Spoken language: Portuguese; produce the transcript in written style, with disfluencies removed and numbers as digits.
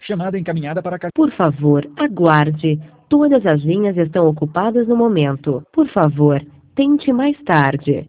Chamada encaminhada para a Por favor, aguarde. Todas as linhas estão ocupadas no momento. Por favor, tente mais tarde.